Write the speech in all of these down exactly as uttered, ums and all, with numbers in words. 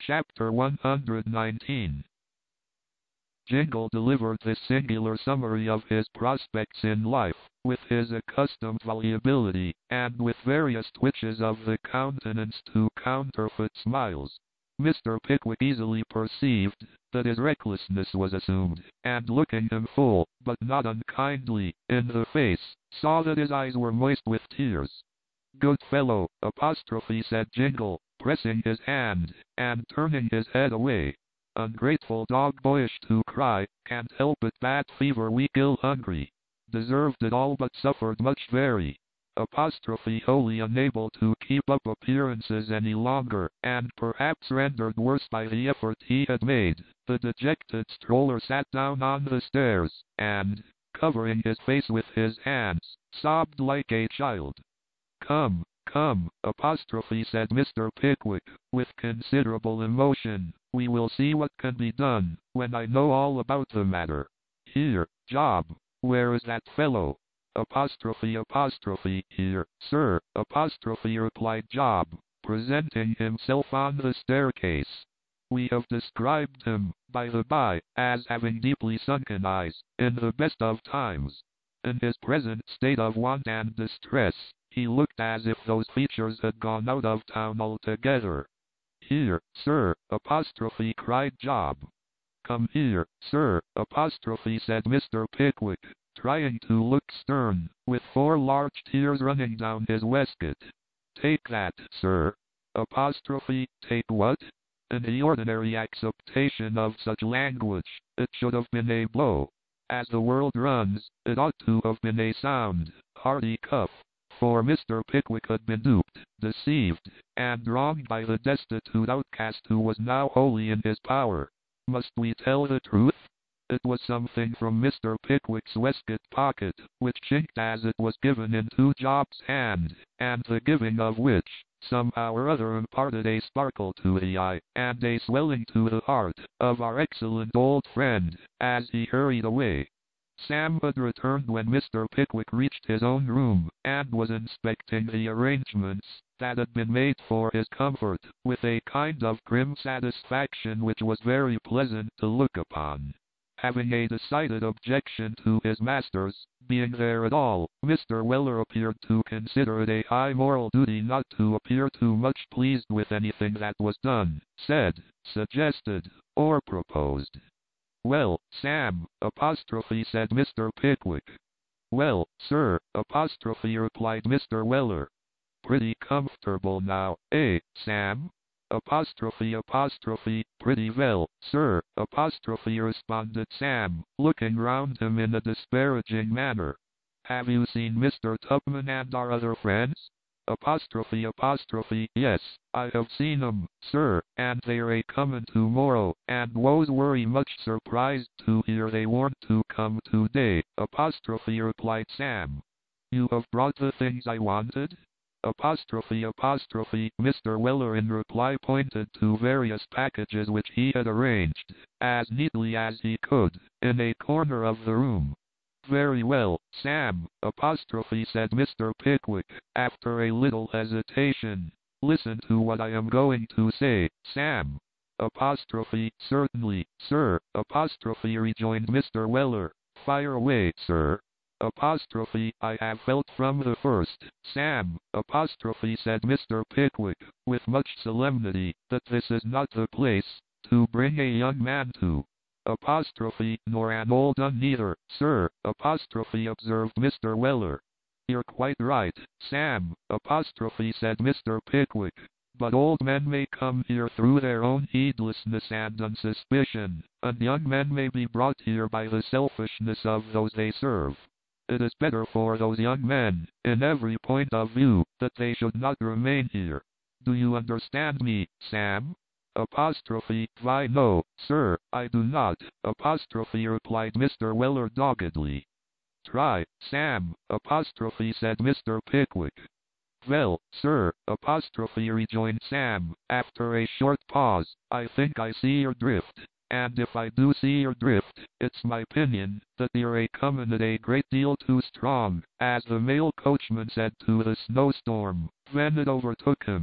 Chapter one hundred nineteen. Jingle delivered this singular summary of his prospects in life, with his accustomed volubility, and with various twitches of the countenance to counterfeit smiles. Mister Pickwick easily perceived that his recklessness was assumed, and looking him full, but not unkindly, in the face, saw that his eyes were moist with tears. "Good fellow," apostrophe said Jingle, pressing his hand, and turning his head away. "Ungrateful dog, boyish to cry, can't help it, bad fever, weak, ill, hungry. Deserved it all but suffered much very." Apostrophe wholly unable to keep up appearances any longer, and perhaps rendered worse by the effort he had made, the dejected stroller sat down on the stairs, and, covering his face with his hands, sobbed like a child. "Come, come," apostrophe said Mister Pickwick, with considerable emotion, "we will see what can be done, when I know all about the matter. Here, Job, where is that fellow?" Apostrophe apostrophe "Here, sir," apostrophe replied Job, presenting himself on the staircase. "We have described him, by the by, as having deeply sunken eyes, in the best of times. In his present state of want and distress, he looked as if those features had gone out of town altogether." "Here, sir," apostrophe cried Job. "Come here, sir," apostrophe said Mister Pickwick, trying to look stern, with four large tears running down his waistcoat. "Take that, sir." Apostrophe, "Take what?" In the ordinary acceptation of such language, it should have been a blow. As the world runs, it ought to have been a sound, hearty cuff. For Mister Pickwick had been duped, deceived, and wronged by the destitute outcast who was now wholly in his power. Must we tell the truth? It was something from Mister Pickwick's waistcoat pocket, which chinked as it was given into Job's hand, and the giving of which, somehow or other, imparted a sparkle to the eye, and a swelling to the heart, of our excellent old friend, as he hurried away. Sam had returned when Mister Pickwick reached his own room, and was inspecting the arrangements that had been made for his comfort, with a kind of grim satisfaction which was very pleasant to look upon. Having a decided objection to his master's being there at all, Mister Weller appeared to consider it a high moral duty not to appear too much pleased with anything that was done, said, suggested, or proposed. "Well, Sam," apostrophe said Mister Pickwick. "Well, sir," apostrophe replied Mister Weller. "Pretty comfortable now, eh, Sam?" Apostrophe apostrophe, "Pretty well, sir," apostrophe responded Sam, looking round him in a disparaging manner. "Have you seen Mister Tupman and our other friends?" Apostrophe apostrophe, "Yes, I have seen 'em, sir, and they're a comin' to-morrow, and woes worry much surprised to hear they warn't to come to-day," apostrophe replied Sam. "You have brought the things I wanted?" Apostrophe apostrophe, Mister Weller in reply pointed to various packages which he had arranged, as neatly as he could, in a corner of the room. "Very well, Sam," apostrophe said Mister Pickwick, after a little hesitation. "Listen to what I am going to say, Sam." Apostrophe, "Certainly, sir," apostrophe rejoined Mister Weller. "Fire away, sir." Apostrophe, "I have felt from the first, Sam," apostrophe said Mister Pickwick, with much solemnity, "that this is not the place to bring a young man to." Apostrophe, "Nor an old un neither, sir," apostrophe observed Mister Weller. "You're quite right, Sam," apostrophe said Mister Pickwick. "But old men may come here through their own heedlessness and unsuspicion, and young men may be brought here by the selfishness of those they serve. It is better for those young men, in every point of view, that they should not remain here. Do you understand me, Sam?" Apostrophe, "Why no, sir, I do not," apostrophe replied Mister Weller doggedly. "Try, Sam," apostrophe said Mister Pickwick. "Well, sir," apostrophe rejoined Sam, after a short pause, "I think I see your drift, and if I do see your drift, it's my opinion that you're a comin' it a great deal too strong, as the mail coachman said to the snowstorm, when it overtook him."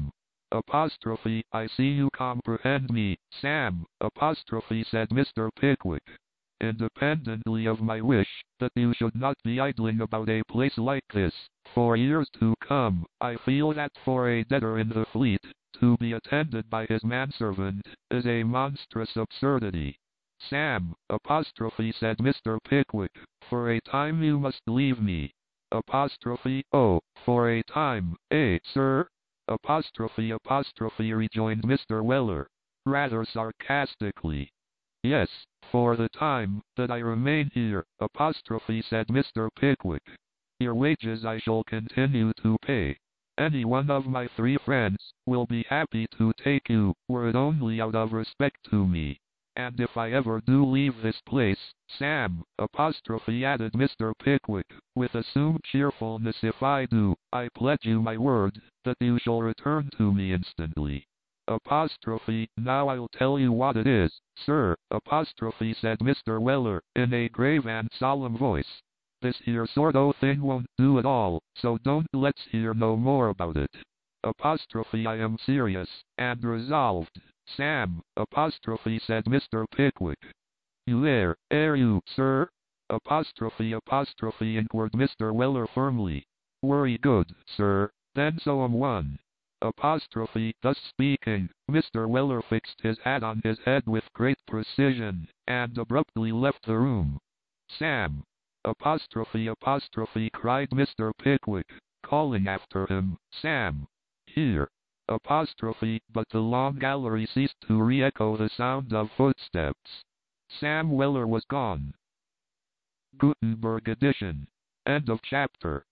Apostrophe, I see you comprehend me, Sam, apostrophe, said Mister Pickwick. Independently of my wish that you should not be idling about a place like this, for years to come, I feel that for a debtor in the fleet, to be attended by his manservant, is a monstrous absurdity. Sam, apostrophe, said Mister Pickwick, for a time you must leave me. Apostrophe, oh, for a time, eh, sir? Apostrophe, apostrophe, rejoined Mister Weller, rather sarcastically. Yes, for the time that I remain here, apostrophe, said Mister Pickwick. Your wages I shall continue to pay. Any one of my three friends will be happy to take you, were it only out of respect to me. And if I ever do leave this place, Sam, apostrophe, added Mister Pickwick, with assumed cheerfulness, if I do, I pledge you my word that you shall return to me instantly. Apostrophe, now I'll tell you what it is, sir, apostrophe, said Mister Weller, in a grave and solemn voice. This here sort o' thing won't do at all, so don't let's hear no more about it. Apostrophe, I am serious, and resolved. Sam, apostrophe, said Mister Pickwick. You air, air you, sir? Apostrophe, apostrophe, inquired Mister Weller firmly. Wery good, sir, then so am one. Apostrophe, thus speaking, Mister Weller fixed his hat on his head with great precision, and abruptly left the room. Sam, apostrophe, apostrophe, cried Mister Pickwick, calling after him, Sam, here. Apostrophe, but the long gallery ceased to re-echo the sound of footsteps. Sam Weller was gone. Gutenberg edition. End of chapter.